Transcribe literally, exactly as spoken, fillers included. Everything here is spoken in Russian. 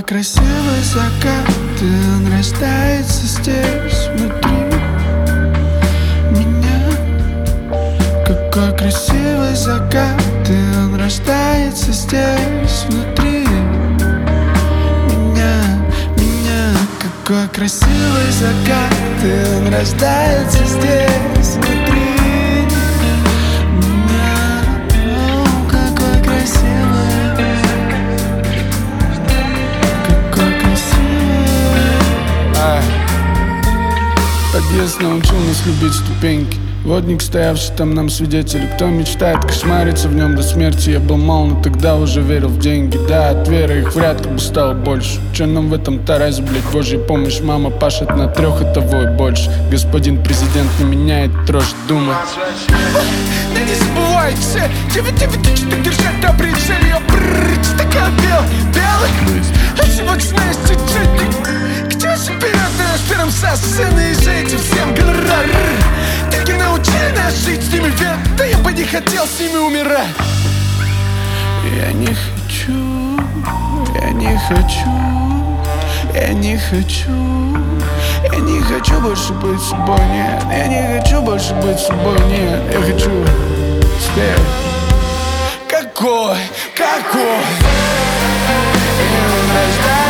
Какой красивый закат, и он рождается здесь, внутри меня. Какой красивый закат, и он рождается здесь, внутри меня, меня. Какой красивый закат, и он рождается здесь, внутри меня. О, какой красивый, какой красивый. а. Подъезд научил нас любить ступеньки. Водник, стоявший там нам свидетель. Кто мечтает кошмариться в нем до смерти? Я был мал, но тогда уже верил в деньги. Да, от веры их вряд ли бы стало больше. Че нам в этом таразе, блять, божья помощь? Мама пашет на трех, и того и больше. Господин президент не меняет трожь, думай. Да не забывайте, девять девять точно держать на прицеле. Брррр, такая бел, белый. А сегодня есть чуть-чуть. Где же вперед наш первым со сцены? И за этим всем гонорар. Таки научили нас жить с ними, век. Да я бы не хотел с ними умирать. Я не хочу, я не хочу, я не хочу, я не хочу больше быть собой, нет. Я не хочу больше быть собой, нет. Я хочу спеть. Какой, какой, и он рождается.